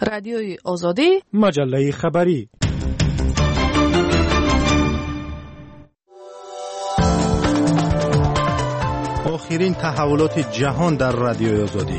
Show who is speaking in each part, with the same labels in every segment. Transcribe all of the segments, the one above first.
Speaker 1: رادیوی آزادی،
Speaker 2: مجله خبری. آخرین تحولات جهان در رادیوی آزادی.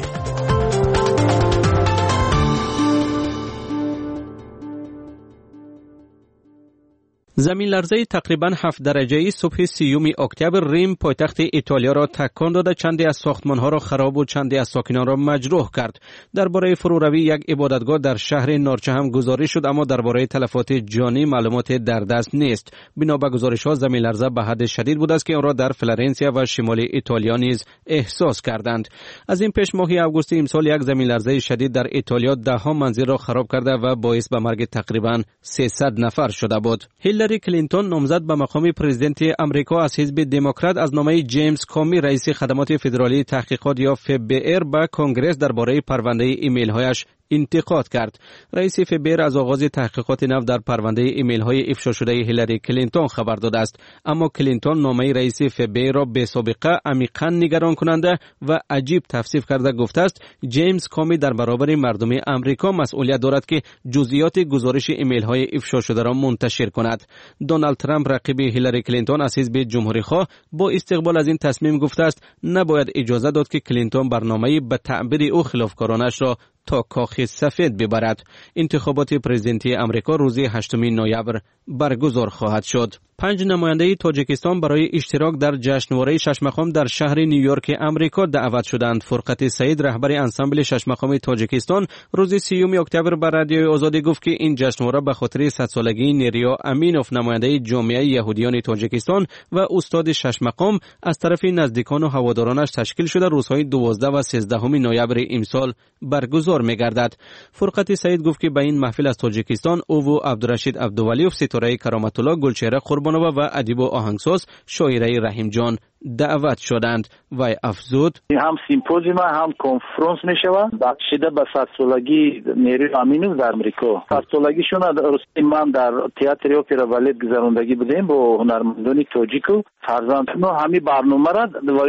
Speaker 3: زمین لرزه تقریباً 7 درجه‌ای صبح 30 اکتبر ریم پایتخت ایتالیا را تکان داده چندی از ساختمان‌ها را خراب و چندی از ساکنان را مجروح کرد. درباره فروروی یک عبادتگاه در شهر نارچه هم گزارش شد، اما درباره تلفات جانی معلومات در دست نیست. بنا به گزارش‌ها زمین لرزه به حد شدید بود است که آن را در فلورانسیا و شمال ایتالیا نیز احساس کردند. از این پیش ماه آگوست امسال یک زمین لرزه شدید در ایتالیا ده‌ها منزل را خراب کرده و باعث به مرگ تقریباً 300 نفر شده بود. هیلاری کلینتون نامزد به مقام پرزیدنت امریکا از حزب دموکرات از نامه جیمز کامی رئیس خدمات فدرالی تحقیقات یا FBI به کنگره درباره پرونده ایمیل هایش انتقاد کرد. رئیس FBI از آغاز تحقیقات نو در پرونده ایمیل های افشا شده هیلاری کلینتون خبر داده است، اما کلینتون نامه رئیس FBI را به سابقه عمیقاً نگران کننده و عجیب توصیف کرده گفته است جیمز کامی در برابر مردم امریکا مسئولیت دارد که جزئیات گزارش ایمیل های افشا شده را منتشر کند. دونالد ترامپ رقیب هیلاری کلینتون از حزب جمهوری‌خواه با استقبال از این تصمیم گفته است نباید اجازه داد که کلینتون برنامه‌ای به تعبیر او خلافکارانش را تا کاخ سفید ببرد. انتخابات پرزیدنتی امریکا روز 8 نوامبر برگزار خواهد شد. 5 نماینده تاجیکستان برای اشتراک در جشنواره ششمقام در شهر نیویورک امریکا دعوت شدند. فرقت سعید رهبر انسامبل ششمقام تاجیکستان روز 30 اکتبر به رادیوی آزادی گفت که این جشنواره به خاطر 100 سالگی نیریا امینوف نماینده جامعه یهودیان تاجیکستان و استاد ششمقام از طرف نزدیکان و هوادارانش تشکیل شده روزهای 12 و 13 نوامبر امسال برگزار می‌گردد. فرقت سعید گفت که به این محفل از تاجیکستان او و عبدالرشید عبدولیوف ستاره کرامت الله گلچهره قربانووا و ادیب و آهنگساز شاعره رحیم جان دعوت شدند و افزود
Speaker 4: هم سیمپوزیوم هم کنفرانس میشود بخشیده به 100 سالگی نیروی امینوف در امریکا. 100 سالگیشون من در تئاتر اپرا بالت گذراندگی بودیم با هنرمندان تاجیک و فرزندان. همین برنامه را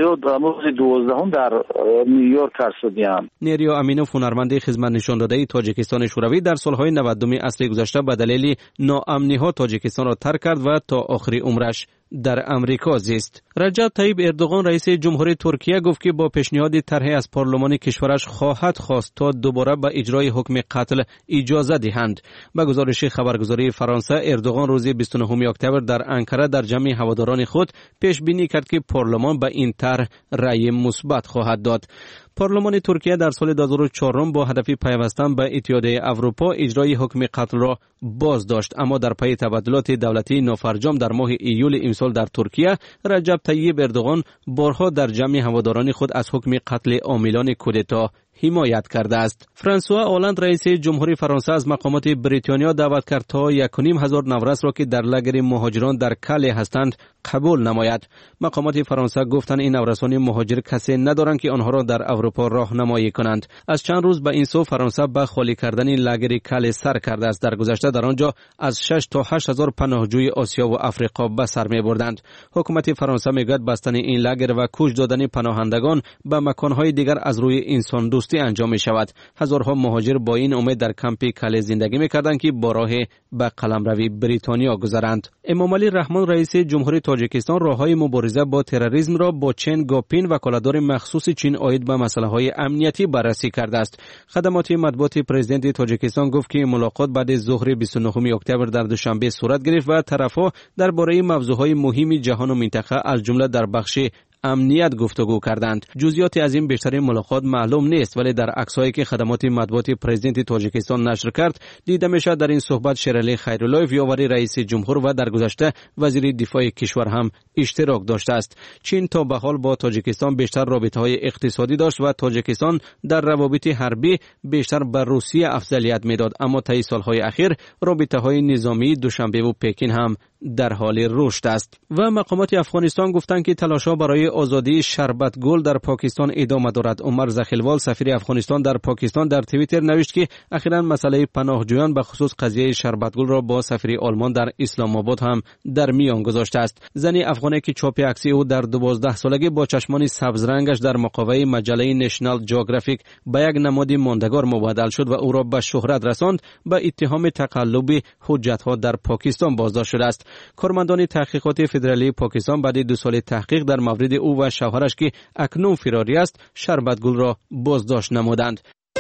Speaker 4: روز 12 در نیویورک کردیم.
Speaker 3: نیروی امینوف هنرمند خدمت نشان داده تاجیکستان شوروی در سالهای 90 عصر گذشته به دلیل ناامنی‌ها تاجیکستان را ترک کرد و تا آخر عمرش در امریکا زیست. رجب طیب اردوغان رئیس جمهوری ترکیه گفت که با پیشنهاد طرح از پارلمان کشورش خواهد خواست تا دوباره به اجرای حکم قتل اجازه دهند. به گزارش خبرگزاری فرانسه اردوغان روز 29 اکتبر در انکره در جمع هواداران خود پیش بینی کرد که پارلمان به این طرح رأی مثبت خواهد داد. پارلمان ترکیه در سال 2004 با هدف پیوستن به اتحادیه اروپا اجرای حکم قتل را باز داشت، اما در پی تبدلات دولتی نافرجام در ماه ایول امسال در ترکیه رجب طیب اردوغان بارها در جمع هواداران خود از حکم قتل عاملان کودتا حمایت کرده است. فرانسوا آلند رئیس جمهوری فرانسه از مقامات بریتانیا دعوت کرد تا 1,500 نورس را که در لگر مهاجران در کله هستند قبول نماید. مقامات فرانسه گفتند این نورسان مهاجر کسی ندارند که آنها را در اروپا راهنمایی کنند. از چند روز به این سو فرانسه به خالی کردن لگر کله سر کرده است. در گذشته در آنجا از 6 تا 8,000 پناهجوی آسیا و افریقا به سر می‌بردند. حکومت فرانسه میگوید بستن این لگر و کوچ دادن پناهندگان به مکان‌های دیگر از روی انسان دوستی انجام می شود. هزارها مهاجر با این امید در کمپ کله زندگی می کردند که با راه به قلمروی بریتانیا گذرند. امام علی رحمان رئیس جمهوری تاجیکستان راههای مبارزه با تروریسم را با چین گاپین وکالتدار مخصوص چین عاید به مسائل امنیتی بررسی کرده است. خدمات مطبوعات پرزیدنت تاجیکستان گفت که ملاقات بعد ظهر 29 اکتبر در دوشنبه صورت گرفت و طرفها درباره موضوعهای مهم جهان و منطقه از جمله در بخش امنیت گفتگو کردند. جزئیات از این بیشتر ملاقات معلوم نیست، ولی در عکسایی که خدمات مطبوعات پرزیدنت تاجیکستان نشر کرد دیده میشد در این صحبت شیرعلی خیرالله ویاوری رئیس جمهور و در گذشته وزیر دفاع کشور هم اشتراک داشته است. چین تا به حال با تاجیکستان بیشتر رابطه‌های اقتصادی داشت و تاجیکستان در روابط حربی بیشتر به روسیه افضلیت میداد، اما طی سالهای اخیر رابطه‌های نظامی دوشنبه و پکین هم در حال رشد است. و مقامات افغانستان گفتند که تلاش‌ها برای آزادی شربت گل در پاکستان ادامه دارد. عمر زخیلوال سفیر افغانستان در پاکستان در توییتر نوشت که اخیراً مسئله پناهجویان به خصوص قضیه شربت گل را با سفیر آلمان در اسلام آباد هم در میان گذاشته است. زنی افغانی که چاپ عکسی او در 12 سالگی با چشمان سبز رنگش در مقابله مجله نشنال جیوگرافیک به یک نماد ماندگار مبادل شد و او را به شهرت رساند، به اتهام تقلب حجت‌ها در پاکستان بازداشت شده است. کارمندان تحقیقات فدرالی پاکستان بعد 2 سال تحقیق در مورد او و شوهرش که اکنون فراری است، شربت گل را بازداشت نمودند.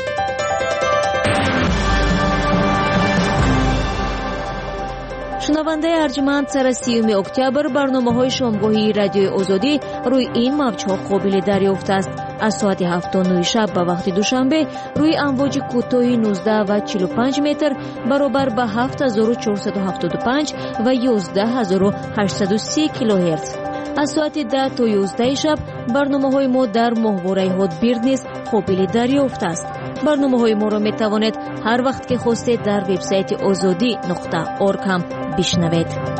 Speaker 1: شنونده ارجمند، سر 30 اکتبر برنامه‌های شامگاهی رادیوی آزادی روی این موج‌ها قابل دریافت است. از ساعت 7:09 شب به وقت دوشنبه روی امواج کوتاه 19 و 45 متر برابر به 7475 و 11830 کیلوهرتز. از ساعت 10 تا 11 شب برنامه‌های ما در ماهواره هاتبیرد نیز قابل دریافت است. برنامه‌های ما را می‌توانید هر وقت که خواستید در وبسایت azadi.org هم بشنوید.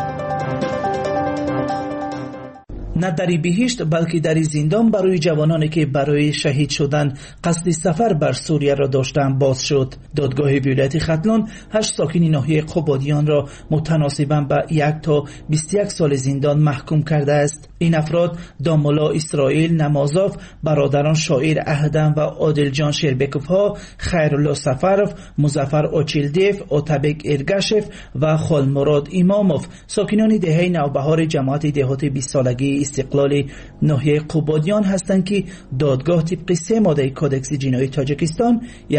Speaker 5: نه در بهشت بلکه در زندان برای جوانانی که برای شهید شدن قصد سفر بر سوریه را داشتند باز شد. دادگاه ولایت ختلان 8 ساکن ناحیه قبادیان را متناسباً به 1 تا 21 سال زندان محکوم کرده است. این افراد داملا اسرائیل نمازوف، برادران شاعر اهدم و عادل جان شربکوف ها، خیرالله سفروف، مظفر اوچیلدیف، اوتابک ارگشف و خالمراد اماموف ساکنان دهه نوبهار جماعت دهات 20 سالگی استقلال ناحیه قبادیان هستند که دادگاه طبق 3 ماده کودکس جنایی تاجیکستان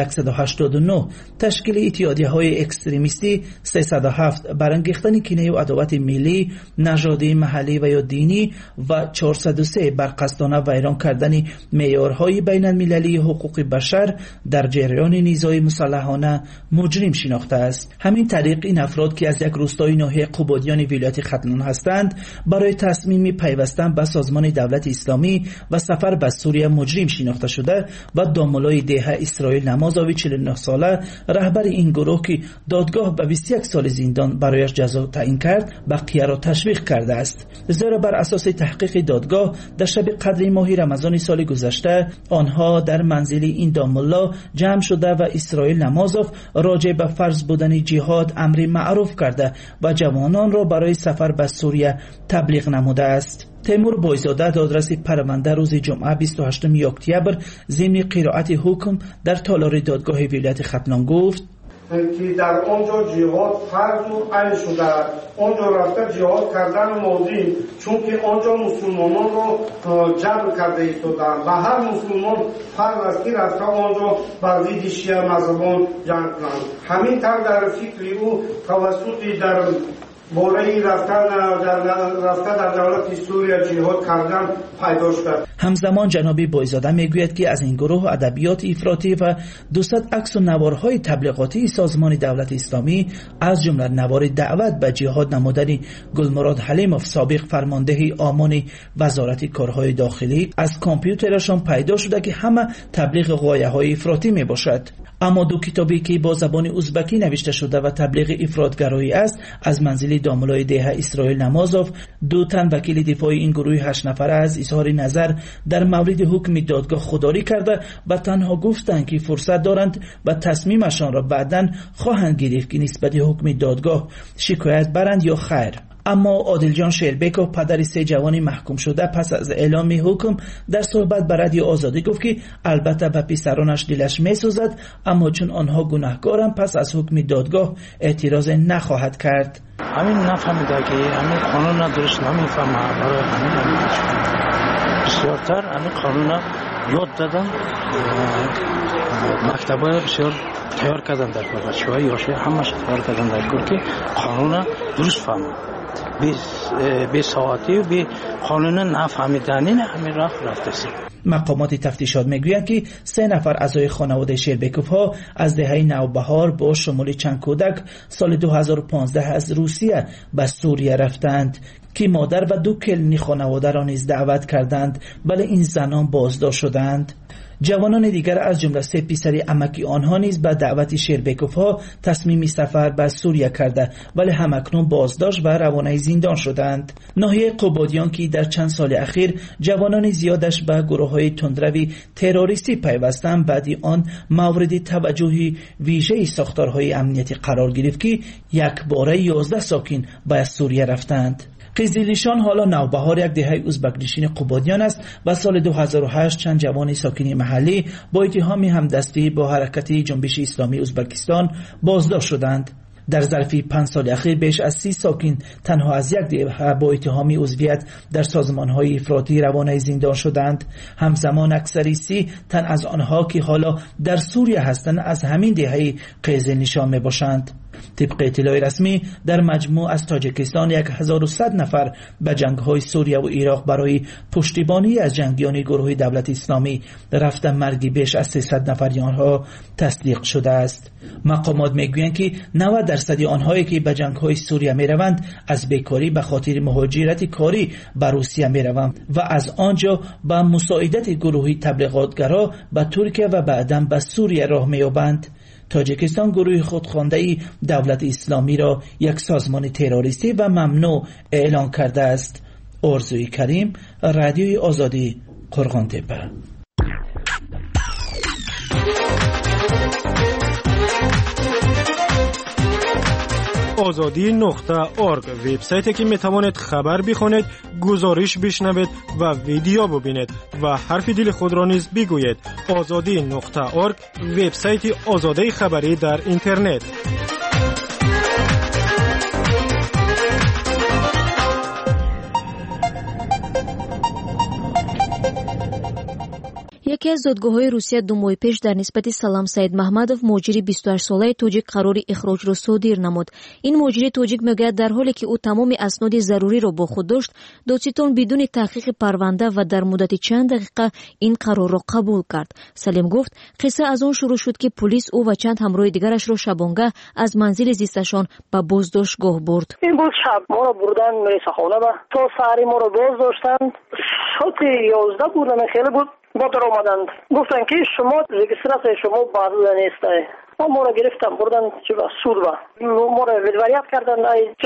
Speaker 5: 189 تشکیل اتحادیه‌های اکستریمیستی 307 برانگیختن کینه و عداوت ملی، نژادی، محلی و یا دینی و 403 بر قصدانه ویران کردن معیارهای بین المللی حقوق بشر در جریان نیزهای مسلحانه مجرم شناخته است. همین طریق این افراد که از یک روستای ناحیه قبادیان ولایت ختلان هستند برای تصمیم پیوستن به سازمان دولت اسلامی و سفر به سوریه مجرم شناخته شده و داملای ده اسرائیل نمازوی 49 ساله رهبر این گروه که دادگاه به 21 سال زندان برایش جزا تعیین کرد بقیه را تشویق کرده است. زیرا بر اساس تحقیق دادگاه در شب قدر ماه رمضان سال گذشته آنها در منزل این داملا جمع شده و اسرائیل نمازوف راجع به فرض بودن جهاد امر معروف کرده و جوانان را برای سفر به سوریه تبلیغ نموده است. تیمور بایزاده دادرس پرونده روز جمعه 28 اکتبر ضمن قرائت حکم در تالار دادگاه ولایت ختلان گفت
Speaker 6: که در آنجا جهاد فرض و عین شده، آنجا رفته جهاد کردن ماضی، چون که آنجا مسلمانان را جبر کرده ایستادند و هر مسلمان فرض است که رفته آنجا بر ضد شیعه مذهبان جنگ کنند. همین طور در فکر او توسط در باره رفتن در دولت سوریه جهاد کردن پیدا شد.
Speaker 5: همزمان جناب بایزاده میگوید که از این گروه ادبیات افراطی و 200 عکس و نوارهای تبلیغاتی سازمان دولت اسلامی از جمله نوار دعوت به جهاد نمودن گلمراد حلیموف سابق فرمانده آمان وزارت کارهای داخلی از کامپیوترشان پیدا شده که همه تبلیغ غایه‌های افراطی میباشد. اما 2 کتابی که با زبان ازبکی نوشته شده و تبلیغ افراطگرایی است از منزل داملای ده اسرائیل نمازوف 2 تن وکیل دفاع این گروه 8 نفره از اظهار نظر در مورد حکم دادگاه خودداری کرده و تنها گفتند که فرصت دارند و تصمیمشان را بعداً خواهند گرفت که نسبت حکم دادگاه شکایت برند یا خیر. اما عادل جان شیربکوف پدر 3 جوان محکوم شده پس از اعلام حکم در صحبت به رادیو آزادی گفت که البته به پسرانش دلش میسوزد اما چون آنها گناهکارند پس از حکم دادگاه اعتراض نخواهد کرد.
Speaker 7: همین نفهمیده که همین قانون درست نمیفهمه، برای همین بسیارتر همین قانون یاد دادن، مکتبای بسیار تیار کردن در کار، بچه‌های یاشه همش تیار کردن در کار که قانون درست فهمه. به ساعتی و به قانون نفهمیدنی همین راه رفته.
Speaker 5: مقامات تفتیشات میگویند که 3 نفر اعضای خانواده شیربکوف ها از دهه نوبهار با شمول چند کودک سال 2015 از روسیه به سوریه رفتند. که مادر و 2 کلنی خانواده را نیز دعوت کردند، ولی این زنان بازداشت شدند. جوانان دیگر از جمله 3 پسر عمکی آنها نیز به دعوت شیربکوف‌ها تصمیم سفر به سوریه کرده، ولی همکنون بازداشت و روانه زندان شدند. ناحیه قبادیان که در چند سال اخیر جوانان زیادش به گروه‌های تندروی تروریستی پیوستند، بعد آن مورد توجه ویژه ساختارهای امنیتی قرار گرفت که یک باره 11 ساکن به سوریه رفتند. قزل‌نشان حالا نوبهار یک دهه ازبک‌نشین قبادیان است و سال 2008 چند جوان ساکن محلی با اتهام همدستی با حرکت جنبش اسلامی ازبکستان بازداشت شدند. در ظرف 5 سال اخیر بیش از 30 ساکن تنها از یک دهه با اتهام عضویت در سازمان‌های افراطی روانه زندان شدند. همزمان اکثری 30 تن از آنها که حالا در سوریه هستند از همین دهه قزل‌نشان میباشند. طبق اطلاع رسمی در مجموع از تاجیکستان 1100 نفر به جنگ‌های سوریه و عراق برای پشتیبانی از جنگیان گروه دولت اسلامی رفتن، مرگ بیش از 300 نفر آنها تصدیق شده است. مقامات میگویند که 90% آنهایی که به جنگ‌های سوریه میروند از بیکاری به خاطر مهاجرت کاری به روسیه میروند و از آنجا به مساعدت گروهی تبلیغاتگرا به ترکیه و بعداً به سوریه راه می‌یابند. تاجیکستان گروه خودخوانده دولت اسلامی را یک سازمان تروریستی و ممنوع اعلان کرده است. ارزوی کریم، رادیوی آزادی، قرغان‌تپه.
Speaker 8: azadi.org وبسایتی که میتوانید خبر بخونید، گزارش بشنوید و ویدیو ببینید و حرف دل خود را نیز بگویید. azadi.org وبسایت آزادی خبری در اینترنت.
Speaker 1: یکی از دادگاه‌های روسیه 2 ماه پیش در نسبت سلام سید محمدов مهاجر 28 ساله توجیک قرار اخراج را صادر نمود. این مهاجر توجیک میگوید در حالی که او تمام اسناد ضروری را با خود داشت، دادستان بدون تحقیق پرونده و در مدت چند دقیقه این قرار را قبول کرد. سلیم گفت قصه از آن شروع شد که پلیس او و چند همراه دیگرش را شبانگه از منزل زیستشان به بازداشتگاه برد.
Speaker 9: این بود شب ما را بردن میرسخانه و تا سحری ما را بازداشتند. ساعت 11 بود، خیلی بود. با در آمدند گفتن که شما رجیستراسیون شما بازده نیسته. ما را گرفتن بردن سود با ما را ولایت کردن.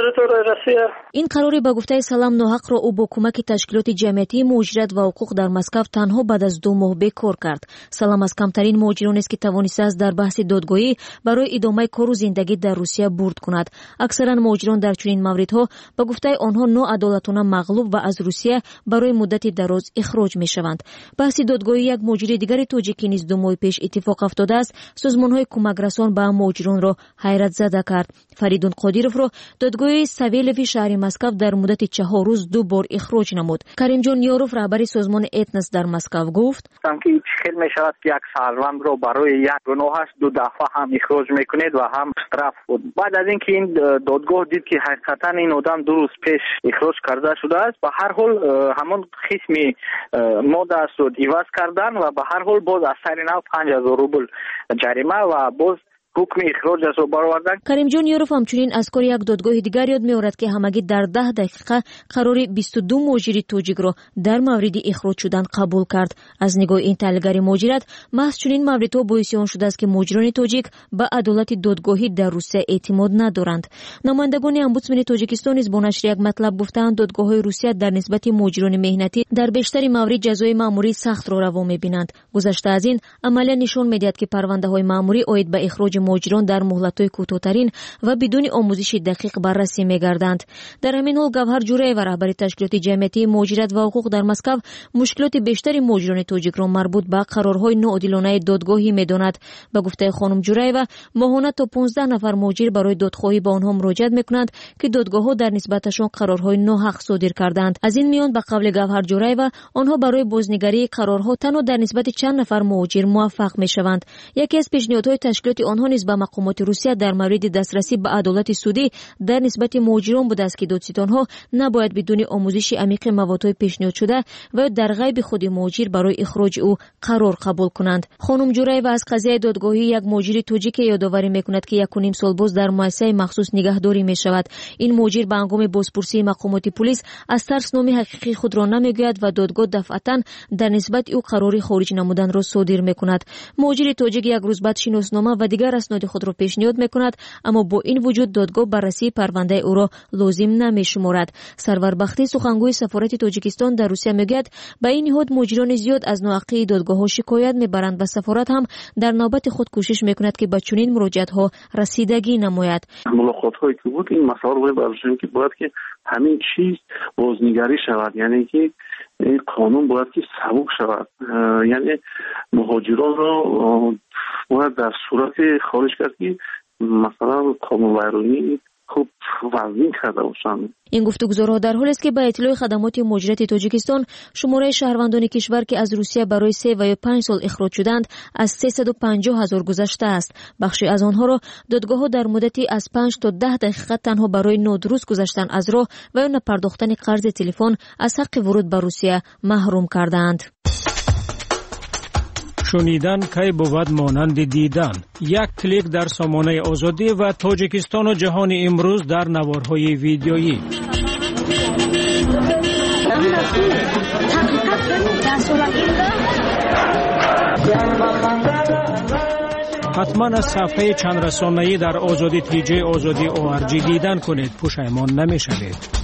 Speaker 1: این قرار به گفته سلام ناحق را او با کمک تشکیلات جمعیتی مهاجرت و حقوق در مسکو تنها بعد از 2 ماه بکار کرد. سلام از کمترین مهاجران است که توانسته است در بحث دادگاهی برای ادامه کار و زندگی در روسیه برد کند. اکثرا مهاجران در چنین موردها به گفته آنها ناعدالتانه مغلوب و از روسیه برای مدت دراز اخراج میشوند. بحث دادگاهی یک مهاجر دیگر توجیکی نیز 2 ماه پیش اتفاق افتاده است. سازمان‌های کمکرسان به مهاجران را حیرت زده کرد. فریدون قادیروف را دادگاه سویلوی شهر مسکو در مدت 4 روز 2 بار اخراج نمود. کریم جان یاروف رهبر سازمان اتنس در مسکو گفت
Speaker 4: که خیلی میشود که یک شهروند را برای یک گناهش 2 دفعه هم اخراج میکنید و هم شرف بود. بعد از اینکه این دادگاه دید که حقیقتا این آدم 2 روز پیش اخراج کرده شده است، به هر حال همون قسم ماده سود عوض کردن و به هر حال باز از سر نو 5000 روبل جریمه و باز حکم اخراج را برآوردن.
Speaker 1: کریم جان یاروف همچنین از کار یک دادگاه دیگر یاد می‌آورد که همگی در 10 دقیقه قرار 22 مهاجر توجیک را در مورد اخراج شدن قبول کرد. از نگاه این تحلیلگر مهاجرت، محض چنین موردها باعث آن شده است که مهاجران توجیک به عدالت دادگاهی در روسیه اعتماد ندارند. نمایندگان امبودسمن تاجیکستان نیز با نشر یک مطلب گفتند دادگاه‌های روسیه در نسبت مهاجران مهنتی در بیشتر موارد جزای مأموری سخت را روا می‌بینند. گذشته از این عملا نشان می‌دهد که پرونده‌های مأموری عاید به اخراج مهاجران در مهلت‌های کوتاه‌ترین و بدون آموزش دقیق بررسی می‌گردند. در همین حال گوهر جورایوا رهبر تشکیلات جمعیتی مهاجرت و حقوق در مسکو مشکلات بیشتری مهاجران توجیک را مربوط به قرارهای ناعادلانه دادگاهی می‌داند. به گفته خانم جورایوا ماهانه تا 15 نفر مهاجر برای دادخواهی به آنها مراجعه می‌کنند که دادگاه‌ها در نسبتشان قرارهای ناحق صادر کردند. از این میان به قول گوهر جورایوا آنها برای بازنگری قرارها تنها در نسبت چند نفر مهاجر موفق می‌شوند. یکی از پیشنهادهای تشکیلات آنها نیز به مقامات روسیه در مورد دسترسی به عدالت سودی در نسبت مهاجران بوده است که دادستانها نباید بدون آموزش عمیق موادهای پیشنهاد شده و در غیب خود مهاجر برای اخراج او قرار قبول کنند. خانم جورایوا از قضیه دادگاهی یک مهاجر تاجیک یادآوری میکند که 1.5 سال باز در مؤسسه مخصوص نگهداری میشود. این مهاجر به هنگام بازپرسی مقامات پلیس از ترسنامه حقیقی خود را نمیگوید و دادگاه دفعتا در نسبت او قراری خارج نمودن را صادر میکند. مهاجر تاجیک یک روز بعد شناسنامه و دیگر اسناد خود را پیشنهاد میکند، اما با این وجود دادگاه بررسی پرونده او را لازم نمیشمارد. سرور بختی سخنگوی سفارت تاجیکستان در روسیه میگوید به این نهاد مهاجران زیاد از ناحقی دادگاه‌ها شکایت میبرند و سفارت هم در نوبت خود کوشش میکند که به چنین مراجعت‌ها رسیدگی نماید.
Speaker 10: ملاقات‌هایی که بود این مسائل رو بررسی که باید که همین چیز بازنگری شود، یعنی که این قانون باید که سبک شود، یعنی مهاجران را باید در صورت خارج کرد که مثلا قانون ویرانی خوب وزین کرده باشند.
Speaker 1: این گفتگوزارها در حالی است که به اطلاع خدمات مهاجرت تاجیکستان شماره شهروندان کشور که از روسیه برای 3 و 5 سال اخراج شدند از 350,000 گذشته است. بخشی از آنها را دادگاه‌ها در مدتی از 5 تا 10 دقیقه تنها برای نادرست گذشتن از راه و نپرداختن قرض تلفن از حق ورود به روسیه محروم کردند.
Speaker 8: شنیدن کی بود مانند دیدن. یک کلیک در سامانه آزادی و تاجیکستان و جهان امروز در نوارهای ویدیویی. حتما از صفحه چند رسانه‌ای در آزادی تیجه آزادی ORG دیدن کنید، پشیمان نمی‌شوید.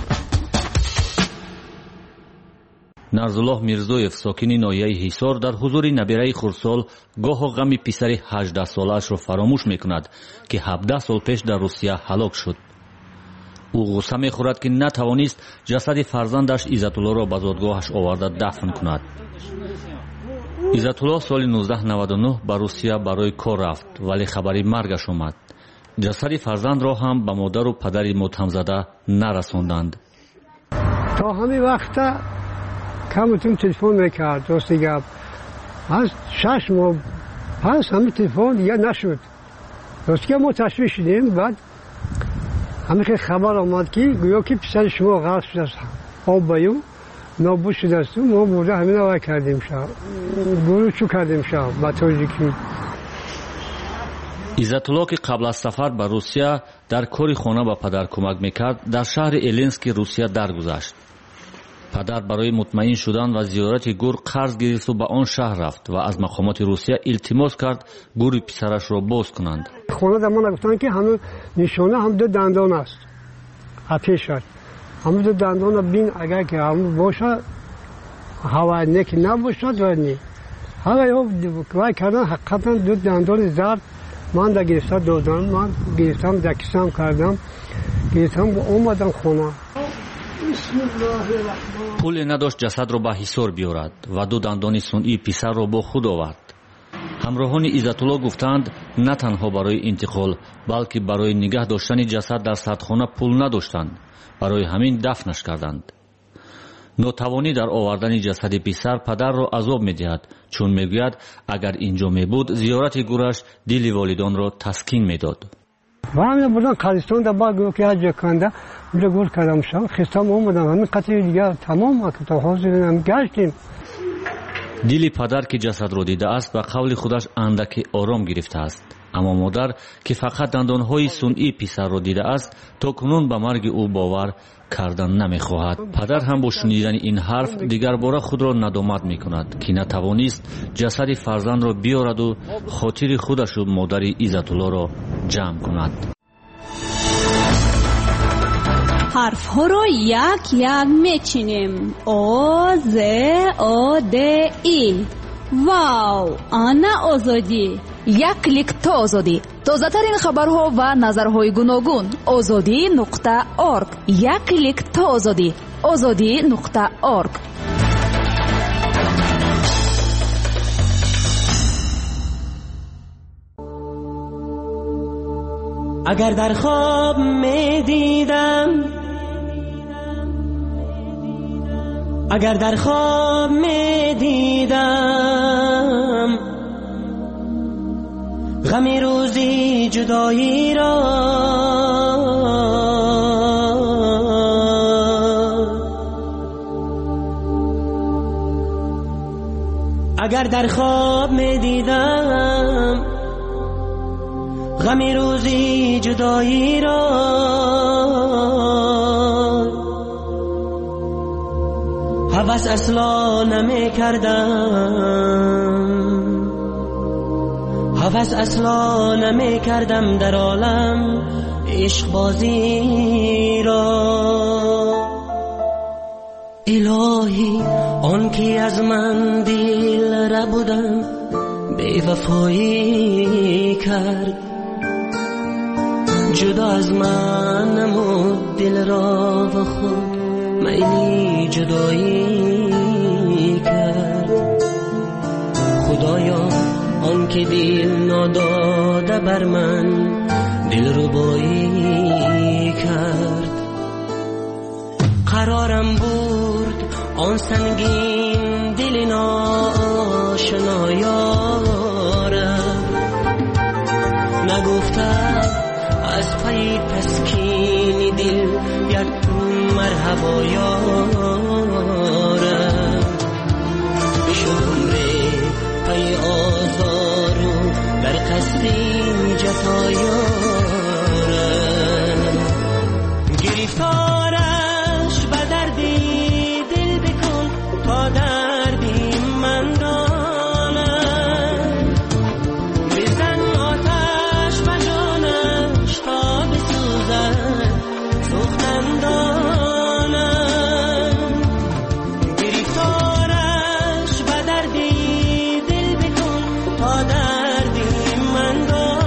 Speaker 11: Нарзуллоҳ Мирзоев, сокини ноҳияи Ҳисор, дар ҳузури набираи хурдсол гоҳо ғами писари 18-солаашро фаромӯш мекунад, ки 17 сол пеш дар Русия ҳалок шуд. ӯ ғусса мехӯрад, ки натавонист ҷасади фарзандаш Иззатуллоҳро ба зодгоҳаш оварда дафн кунад. Иззатуллоҳ соли 1999 ба Русия барои кор рафт, вале хабари маргаш омад. ҷасади фарзандро ҳам ба модару падари муттаҳамзада нарасонданд.
Speaker 12: تا همین وقت کمتون تلفن میکرد دوستی گفت از 6 ماه پس همین تلفن دیگه نشد. دوستی که ما تشویش شدیم، بعد همین که خبر آمد که گویا که پسر شما غرق شده است، آب بیو نابود شده است، ما بوده همین رو کردیم شد گروه چو کردیم شد با تاجیکی.
Speaker 11: Иззатуллоҳ ки қабл аз сафар ба Русия дар кори хона ба падар кӯмак мекард, дар шаҳри Эленски Русия даргузашт. падар барои мутмаин шудан ва зиёрати гур қарз гирифту ба он шаҳр рафт ва аз мақомоти Русия илтимос кард гури писарашро боз кунанд.
Speaker 12: خونه در من گفتن که همون نشانه هم 2 دندان است. آتیشش همون 2 دندان بین اگر که هم باشه هوا نک نباشد و نی هوا یو کار کردن حقیقتا 2 دندان زرد من در گرفتم دادم، من گرفتم دکسم کردم، گرفتم اومدم خونه.
Speaker 11: پول نداشت جسدро ба ҳисор биёрад ва 2 дандони сунъии писарро бо худ овард. ҳамроҳони Иззатуллоҳ гуфтанд на танҳо барои интиқол, балки барои нигаҳ доштани ҷасад дар сардхона пул надоштанд, барои ҳамин дафнаш карданд. нотавонӣ дар овардани ҷасади писар падарро азоб медиҳад, чун мегӯяд агар ин ҷо мебуд зиёрати гураш дили волидонро таскин медод.
Speaker 12: و همین بودن قدستان در باید گفت که هر کنده بوده گل کردم شد خستم اومدم همین قطعی دیگر تمام وقت تا حاضر گشتیم.
Speaker 11: дили падар ки ҷасадро дидааст ба қавли худаш андаке ором гирифтааст, аммо модар ки фақат дандонҳои сунъии писарро дидааст то кунун ба марги ӯ бовар кардан намехоҳад. падар ҳам бо шунидани ин ҳарф дигарбора худро надомат мекунад ки натавонист ҷасади фарзандро биёраду хотири худашу модари Иззатуллоҳро ҷамъ кунад.
Speaker 13: ҳарфҳоро як як мечинем. о з о д и. вау, ана озодӣ.
Speaker 14: як клик то озодӣ. тозатарин хабарҳо ва назарҳои гуногун. озодӣ.орг. як клик то озодӣ. озодӣ.орг.
Speaker 15: اگر در خواب می‌دیدم، اگر در خواب می‌دیدم غم روزی جدایی را اگر در خواب می دیدم غم روزی جدایی را هوس اصلا نمی کردم در عالم عشق بازی را. الهی آن که از من دل را بودم بی وفایی کرد، جدا از من نمود دل را و خود میلی جدایی کرد. خدایا آن که دل ناداده بر من دل ربایی کرد. قرارم بود آن سنگین دل ناشنا یارم، نگفته از پی تسکین دل یک مرحبا یارم. شمره پی آزارو در قصد جفا یارم. گرفتارش به دردی دل بکن تا دردی من دانم. بزن آتش به جانش تا بسوزد سوختن دانم. گرفتارش به دردی دل بکن تا دردی من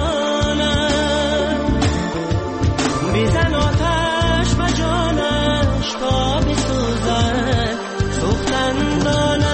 Speaker 15: دانم. بزن آتش به جانش تا بسوزد سوختن دانم.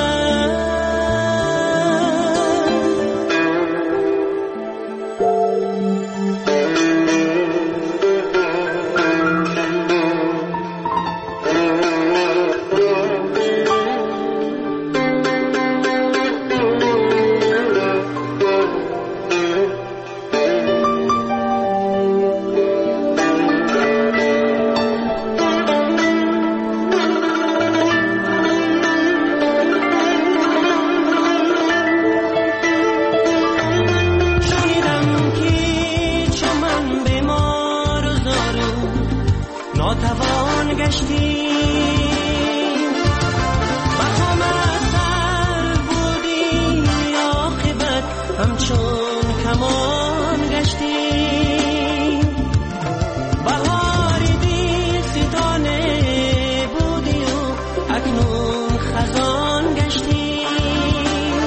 Speaker 15: ناتوان گشتیم بخم از سر بودیم، عاقبت همچون کمان گشتیم. بهار دل ستانه بودی و اکنون خزان گشتیم.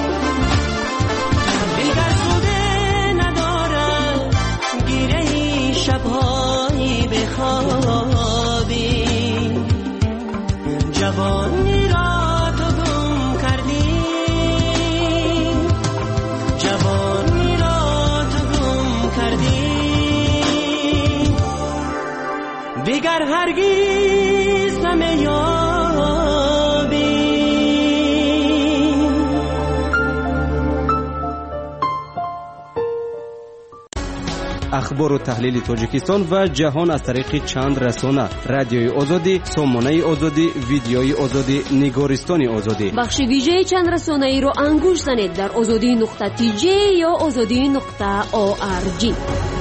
Speaker 15: دیگر سوده ندارد گیره شبهایی بخوابی. جوانی را تو گم کردی، جوانی را تو گم کردی. دیگر هرگز نمیابی.
Speaker 3: اخبار و تحلیل تاجیکستان و جهان از طریق چند رسانه: رادیوی آزادی، سامانه آزادی، ویدیوی آزادی، نگارستان آزادی.
Speaker 1: بخش ویژه چند رسانه ای رو انگوش زنید در azadi.tj یا azadi.org.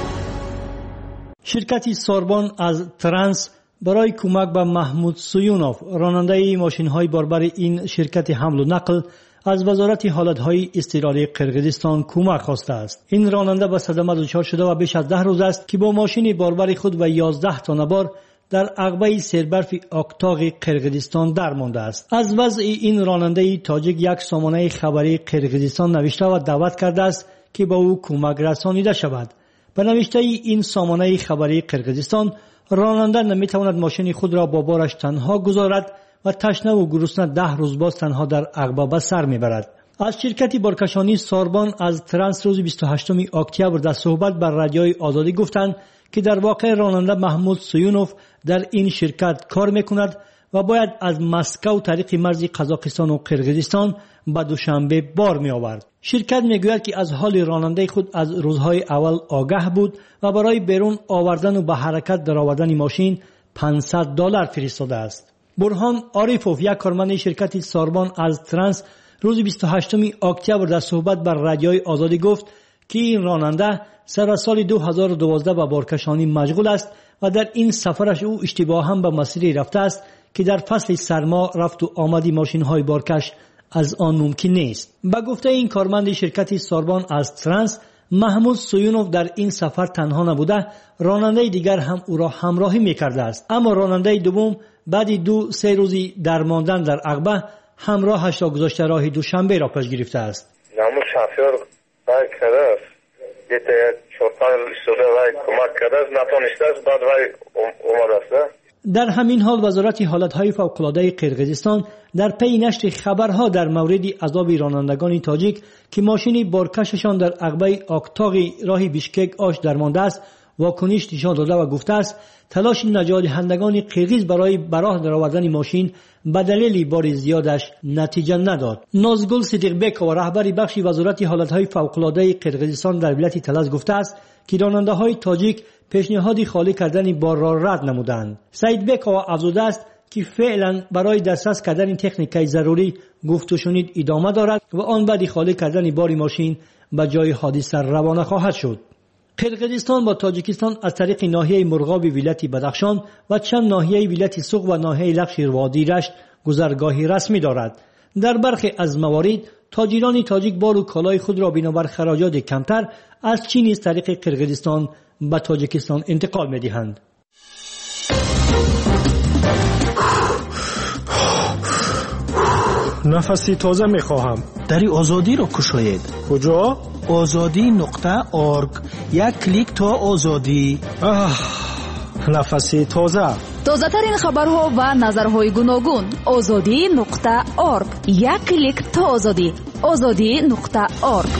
Speaker 16: شرکت سوربن از ترانس برای کمک به محمود سویونوف، راننده ماشین‌های باربر این شرکت حمل و نقل، از وزارت حالتهای اضطراری قرقیزستان کمک خواسته است. این راننده به صدمه دچار شده و بیش از 10 روز است که با ماشین باربر خود و 11 تا نوار در عقبه سربرف اکتاق قرقیزستان درمانده است. از وضع این راننده تاجیک یک سامانه خبری قرقیزستان نوشته و دعوت کرده است که با او کمک رسانیده شود. به نوشته این سامانه خبری قرقیزستان، راننده نمیتواند ماشین خود را با بارش تنها گذارد و تشنه و گرسنه 10 روز باز تنها در عقبه به سر میبرد. از شرکت بارکشانی سوربن از ترانس روز 28 اکتبر در صحبت بر رادیوی آزادی گفتند که در واقع راننده محمود سویونوف در این شرکت کار میکند و باید از مسکو طریق مرز قزاقستان و قرقیزستان به دوشنبه بار می آورد. شرکت میگوید که از حال راننده خود از روزهای اول آگاه بود و برای بیرون آوردن و به حرکت درآوردن ماشین $500 فرستاده است. برهان عارفوف، یک کارمند شرکت ساربان از ترانس، روز 28 اکتبر در صحبت بر رادیوی آزادی گفت که این راننده سر از سال 2012 به بارکشانی مشغول است و در این سفرش او اشتباها به مسیری رفته است که در فصل سرما رفت و آمدی ماشین های بارکش از آن ممکن نیست. به گفته این کارمند شرکت ساربان از ترانس، محمود سویونوف در این سفر تنها نبوده، راننده دیگر هم او را همراهی میکرده است. اما راننده دوم بعد 2-3 روزی درماندن در عقبه همراهش را گذاشته راه دوشنبه را پیش گرفته است.
Speaker 17: نامو شافر وای کرده دیت 4-5 سال وای کمک کرده نتونسته بعد وای اومده است.
Speaker 16: در همین حال وزارت حالتهای فوق‌العاده قرقیزستان در پی نشر خبرها در مورد عذاب رانندگان تاجیک که ماشین بارکششان در عقبه اکتاق راه بیشکک آش درمانده است واکنش نشان داده و گفته است تلاش نجات دهندگان قرقیز برای براه درآوردن ماشین به دلیل بار زیادش نتیجه نداد. نازگل صدیقبک و رهبر بخش وزارت حالتهای فوق‌العاده قرقیزستان در ولایت تلز گفته است که راننده‌های تاجیک پیشنهادی خالی کردن بار را رد نمودند. سعید بک افزوده است که فعلا برای دسترس کردن تکنیکای ضروری گفت و شنید ادامه دارد و آن بعد خالی کردن بار ماشین به جای حادثه روانه خواهد شد. قرقیزستان با تاجیکستان از طریق ناحیه مرغاب ولایت بدخشان و چند ناحیه ولایت سوق و ناحیه لخشیر وادی رشت گذرگاهی رسمی دارد. در برخی از موارد تاجران تاجیک بار و کالای خود را بنابر خراجات کمتر از چین از طریق قرقیزستان به تاجیکستان انتقال می‌دهند.
Speaker 8: نفسی تازه می‌خواهم.
Speaker 5: دری آزادی را کشاید.
Speaker 8: کجا؟
Speaker 5: azadi.org. یک کلیک تا آزادی.
Speaker 8: نفسی تازه.
Speaker 14: تازه ترین خبرها و نظرهای گوناگون. azadi.org. یک کلیک تا آزادی. azadi.org.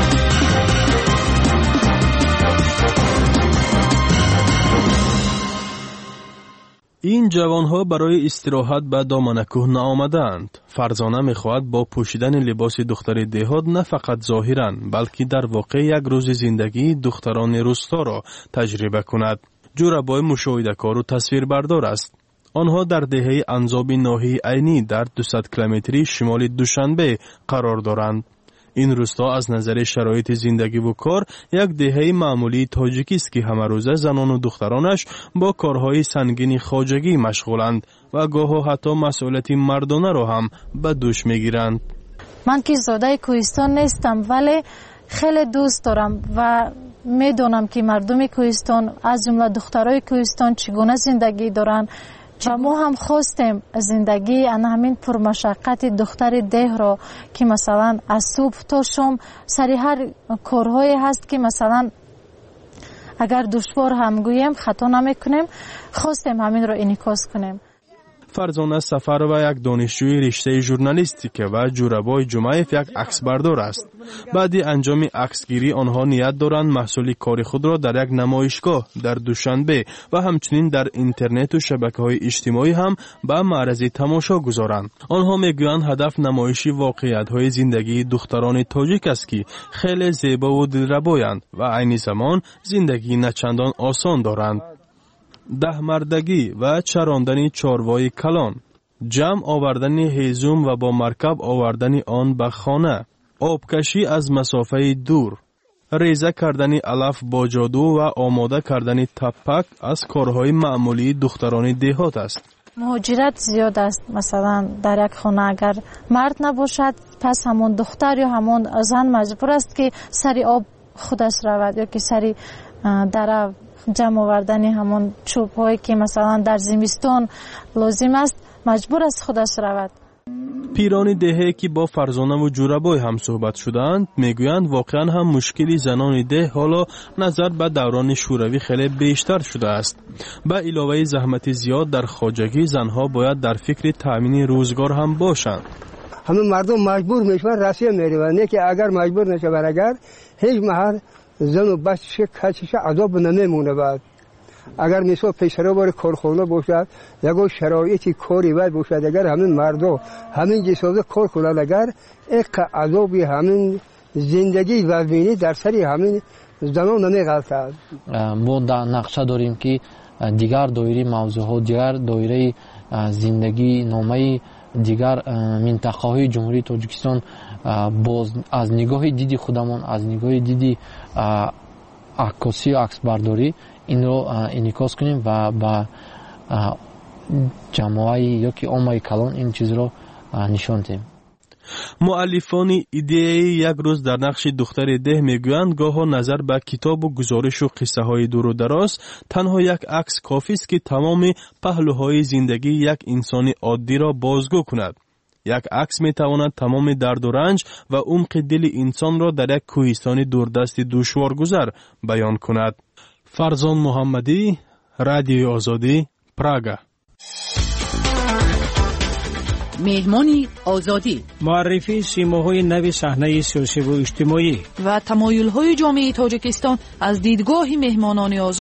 Speaker 18: این جوانها برای استراحت به دامنکوه نآمدند. فرزانه میخواهد با پوشیدن لباس دختر دهات نه فقط ظاهراً بلکه در واقع یک روز زندگی دختران روستا را تجربه کند. جورابای مشاهده‌کار و تصویربردار است. آنها در دهه انزاب ناحیه عینی در 200 کیلومتری شمال دوشنبه قرار دارند. این روستا از نظر شرایط زندگی و کار یک دهه معمولی تاجیکی است که همه روزه زنان و دخترانش با کارهای سنگین خواجگی مشغولند و گاهی حتی مسئولیت مردانه را هم به دوش میگیرند.
Speaker 19: من که زاده کوهستان نیستم ولی خیلی دوست دارم و میدونم که مردم کوهستان از جمله دخترای کوهستان چگونه زندگی دارن و ما هم خواستیم زندگی همین پرمشقت دختر ده را که مثلا از صبح تا شام سری هر کارهایی هست که مثلا اگر دشوار هم گویم خطا نمیکنیم، خواستیم همین را انعکاس کنیم.
Speaker 18: فرزانه سفر و یک دانشجوی رشته ژورنالیستیک و جورابای جمعیف یک عکسبردار است. بعد انجام عکسگیری آنها نیت دارند محصول کار خود را در یک نمایشگاه در دوشنبه و همچنین در اینترنت و شبکه‌های اجتماعی هم به معرض تماشا گذارند. آنها میگویند هدف نمایش واقعیت‌های زندگی دختران تاجیک است که خیلی زیبا و دلربایند و عین زمان زندگی نچندان آسان دارند. دهمردگی و چراندن چاروای کلان، جمع آوردن هیزم و با مرکب آوردن آن به خانه، آبکشی از مسافه دور، ریزه کردن علف با جادو و آماده کردن تپک از کارهای معمولی دختران دهات است.
Speaker 19: مهاجرت زیاد است. مثلا در یک خانه اگر مرد نباشد پس همون دختر یا همون زن مجبور است که سری آب خودش رود یا که سری در جمع آوردن همون چوب هایی که مثلا در زمستان لازم است مجبور است خودش رود.
Speaker 18: پیران دهه که با فرزانه و جورابای هم صحبت شدند میگویند واقعا هم مشکلی زنان ده حالا نظر به دوران شوروی خیلی بیشتر شده است. به علاوه زحمت زیاد در خواجگی زنها باید در فکر تامین روزگار هم باشند.
Speaker 12: همه مردم مجبور میشن راستی میروند، نه که اگر مجبور نشه برگر هیچ محل زن و بچه کچش عذاب نمیمونه. بعد اگر مثلا پیشرو بار کارخانه باشد یا شرایطی کاری باید باشد، اگر همین مردم همین جسازه کار کنند اگر یک عذابی همین زندگی و بینی در سر همین زنان نمی‌غلطد.
Speaker 20: ما در نقشه داریم که دیگر دایره موضوعات، دیگر دایره زندگی نامه دیگر منطقه های جمهوری تاجیکستان باز از نگاه دیدی خودمان، از نگاه دیدی عکاسی و عکس برداری این رو انعکاس کنیم و با جامعه یا که عامه کلان این چیز رو نشان دهیم.
Speaker 18: مؤلفان ایده یک روز در نقش دختر ده میگویند گاها نظر به کتاب و گزارش و قصه های دور و دراز تنها یک عکس کافی است که تمام پهلوهای زندگی یک انسان عادی را بازگو کند. یک عکس می تواند تمام درد و رنج و عمق دل انسان را در یک کوهستان دوردست دشوار گذر بیان کند. فرزان محمدی، رادیوی آزادی، پراگا.
Speaker 14: مهمانی آزادی،
Speaker 16: معرفی سیماهای نو صحنه سیاسی و اجتماعی
Speaker 14: و تمایل‌های جامعه تاجیکستان از دیدگاه مهمانان آزادی.